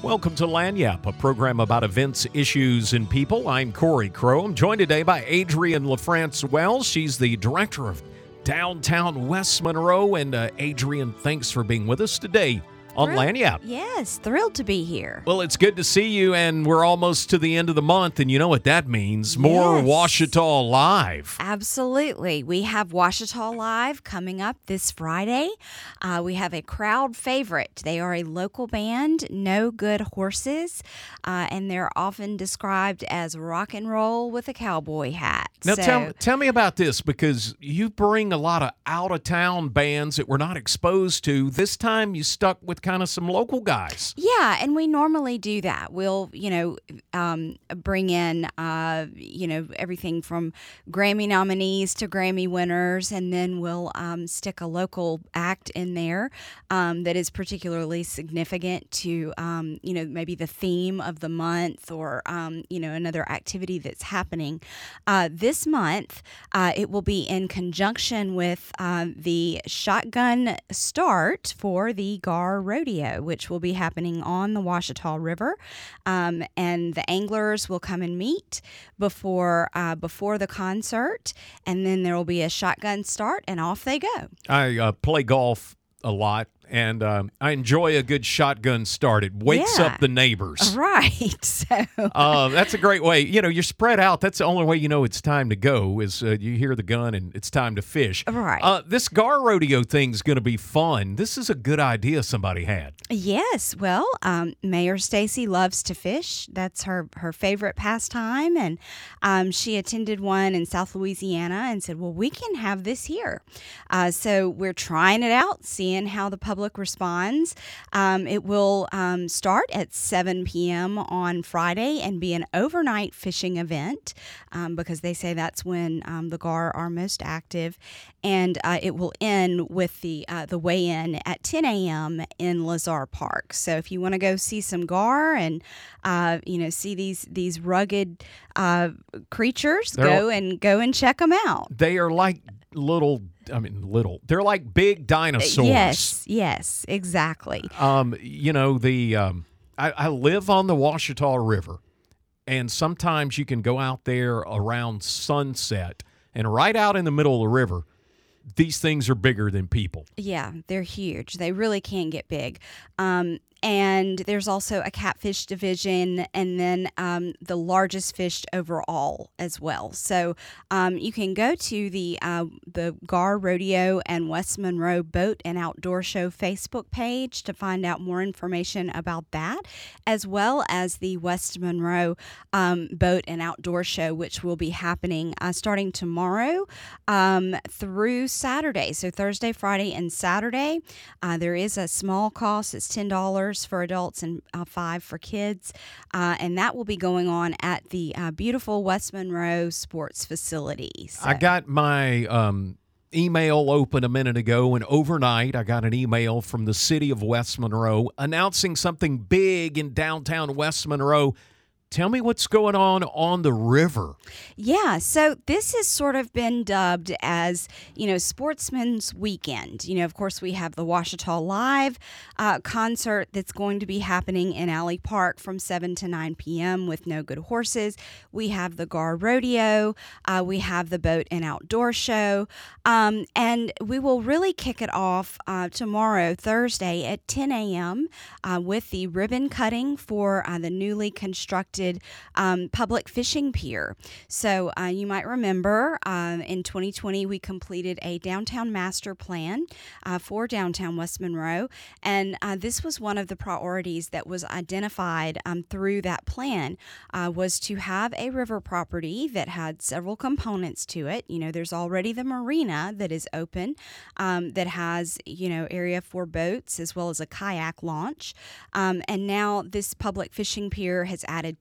Welcome to Lagniappe, a program about events, issues, and people. I'm Corey Crow. I'm joined today by Adrienne LaFrance Wells. She's the director of Downtown West Monroe. And Adrienne, thanks for being with us today on Lagniappe. Yes, thrilled to be here. Well, it's good to see you, and we're almost to the end of the month, and you know what that means. More Ouachita Live. Absolutely. We have Ouachita Live coming up this Friday. We have a crowd favorite. They are a local band, No Good Horses, and they're often described as rock and roll with a cowboy hat. Now, tell me about this, because you bring a lot of out-of-town bands that we're not exposed to. This time you stuck with kind of some local guys. Yeah, and we normally do that. We'll, bring in, everything from Grammy nominees to Grammy winners, and then we'll stick a local act in there that is particularly significant to, maybe the theme of the month or, another activity that's happening. This month, it will be in conjunction with the Shotgun Start for the Gar Rodeo, which will be happening on the Ouachita River, and the anglers will come and meet before the concert, and then there will be a shotgun start, and off they go. I play golf a lot, and I enjoy a good shotgun start. It wakes up the neighbors. Right. So that's a great way. You're spread out. That's the only way you know it's time to go is you hear the gun and it's time to fish. Right. This Gar Rodeo thing's going to be fun. This is a good idea somebody had. Yes. Well, Mayor Stacy loves to fish. That's her favorite pastime. And she attended one in South Louisiana and said, well, we can have this here. So we're trying it out, seeing how the public responds. It will start at 7 p.m. on Friday and be an overnight fishing event because they say that's when the Gar are most active. And it will end with the weigh-in at 10 a.m. in Lazar Park. So if you want to go see some Gar and see these rugged creatures, go and check them out. They are like little. They're like big dinosaurs. Yes, exactly. I live on the Ouachita River, and sometimes you can go out there around sunset, and right out in the middle of the river, these things are bigger than people. Yeah, they're huge. They really can get big. And there's also a catfish division, and then the largest fish overall as well. So you can go to the Gar Rodeo and West Monroe Boat and Outdoor Show Facebook page to find out more information about that, as well as the West Monroe Boat and Outdoor Show, which will be happening starting tomorrow through Saturday. So Thursday, Friday, and Saturday. There is a small cost. It's $10 for adults and $5 for kids, and that will be going on at the beautiful West Monroe Sports Facility. So. I got my email open a minute ago, and overnight I got an email from the city of West Monroe announcing something big in downtown West Monroe. Tell me what's going on the river. Yeah, so this has sort of been dubbed as, Sportsman's Weekend. Of course, we have the Ouachita Live concert that's going to be happening in Alley Park from 7 to 9 p.m. with No Good Horses. We have the Gar Rodeo. We have the Boat and Outdoor Show. And we will really kick it off tomorrow, Thursday, at 10 a.m. With the ribbon cutting for the newly constructed public fishing pier. So you might remember in 2020 we completed a downtown master plan for downtown West Monroe, and this was one of the priorities that was identified through that plan was to have a river property that had several components to it. There's already the marina that is open that has area for boats as well as a kayak launch, and now this public fishing pier has added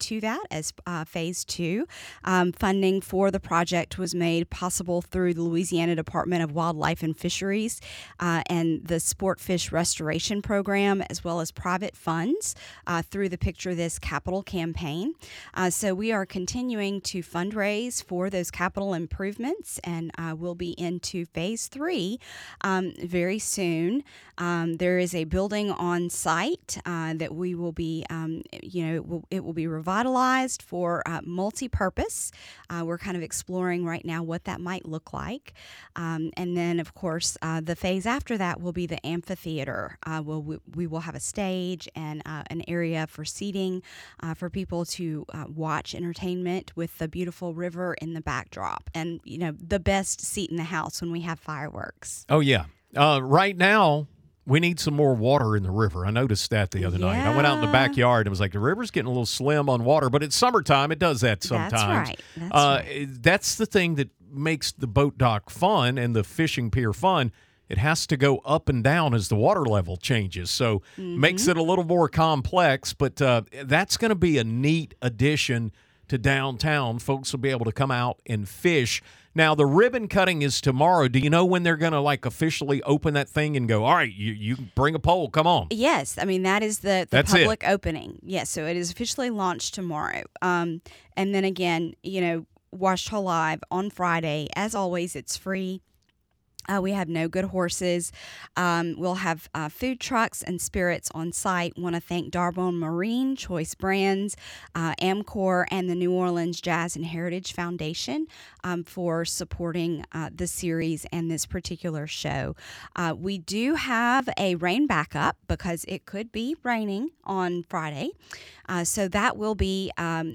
to that as phase 2. Funding for the project was made possible through the Louisiana Department of Wildlife and Fisheries and the Sport Fish Restoration Program, as well as private funds through the Picture This Capital campaign. So we are continuing to fundraise for those capital improvements, and we'll be into phase 3 very soon. There is a building on site that we will be, it will be revitalized for multi-purpose. We're kind of exploring right now what that might look like. And then, of course, the phase after that will be the amphitheater. We will have a stage and an area for seating for people to watch entertainment with the beautiful river in the backdrop, and the best seat in the house when we have fireworks. Oh yeah. Right now we need some more water in the river. I noticed that the other night. I went out in the backyard and was like, the river's getting a little slim on water, but it's summertime. It does that sometimes. That's right. That's right. That's the thing that makes the boat dock fun and the fishing pier fun. It has to go up and down as the water level changes, so makes it a little more complex, but that's going to be a neat addition to downtown. Folks will be able to come out and fish. Now, the ribbon cutting is tomorrow. Do you know when they're going to officially open that thing and go, all right, you bring a pole, come on? Yes. I mean, that is the public opening. Yes, so it is officially launched tomorrow. And then again, Ouachita Live on Friday. As always, it's free. We have No Good Horses. We'll have food trucks and spirits on site. Want to thank Darbone Marine, Choice Brands, Amcor, and the New Orleans Jazz and Heritage Foundation for supporting the series and this particular show. We do have a rain backup because it could be raining on Friday. So that will be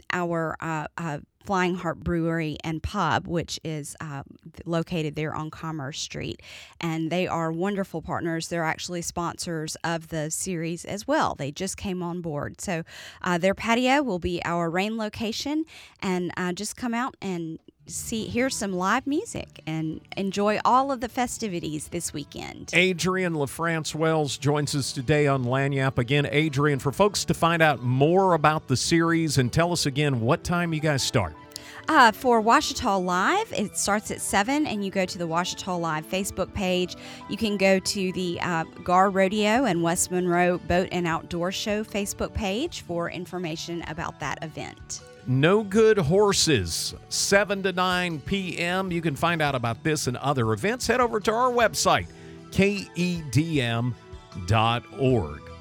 our Flying Heart Brewery and Pub, which is located there on Commerce Street. And they are wonderful partners. They're actually sponsors of the series as well. They just came on board. So their patio will be our rain location. And just come out and hear some live music and enjoy all of the festivities this weekend. Adrienne LaFrance Wells joins us today on Lagniappe. Again, Adrienne, for folks to find out more about the series, and tell us again what time you guys start. For Ouachita Live, it starts at 7, and you go to the Ouachita Live Facebook page. You can go to the Gar Rodeo and West Monroe Boat and Outdoor Show Facebook page for information about that event. No Good Horses, 7 to 9 p.m. You can find out about this and other events. Head over to our website, KEDM.org.